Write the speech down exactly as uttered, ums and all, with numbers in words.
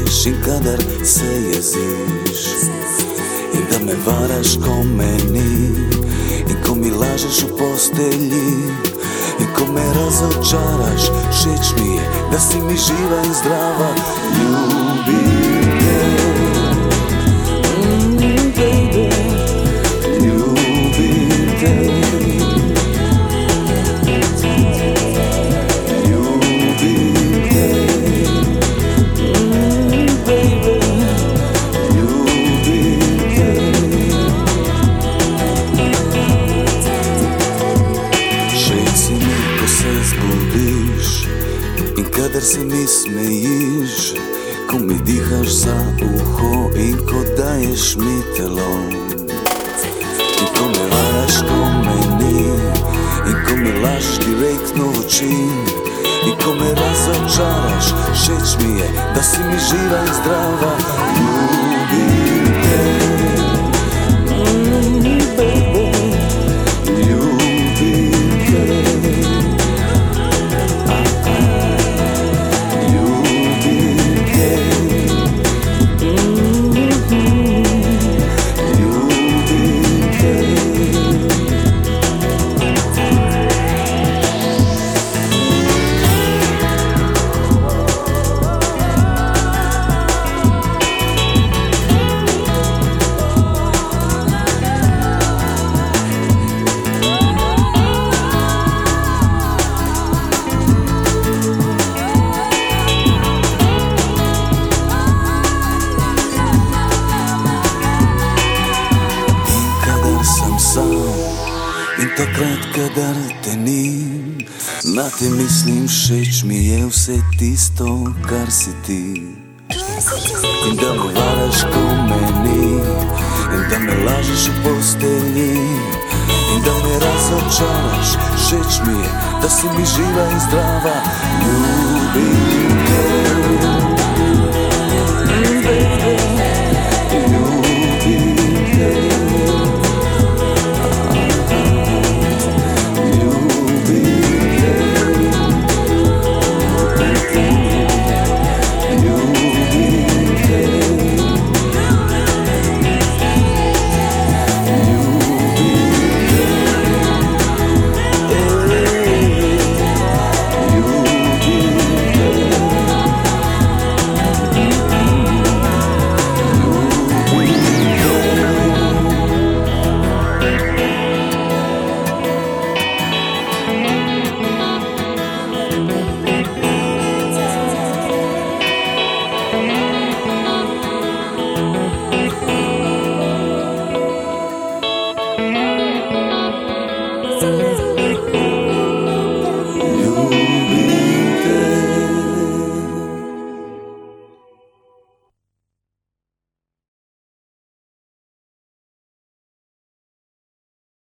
lažeš i kadar se jeziš, i da me varaš ko meni, i ko mi lažeš u postelji, i ko me razočaraš. Šeć mi je da si mi živa i zdrava. Ljubim te, mm, baby, ljubim te, ljubim te, mm, baby, ljubim te. Šeć si mi ko se zbudiš i kadar se mi smejiš, ko mi dihaš za uho i ko daješ mi telo, i ko me varaš ko meni, i ko mi lažeš direktno u oči, i ko me razočaraš. Šeć mi je da si mi živa i zdrava. Ljubim te, mm, baby, ljubim te, ljubim te, mm, ljubim te. In takrat, kadar te ni, na te mislim. Všeč mi je vse tisto, kar si ti, in da me varaš ko meni, in da me lažeš v postelji, in da me razočaraš. Všeč mi je da si mi živa in zdrava. Ljubim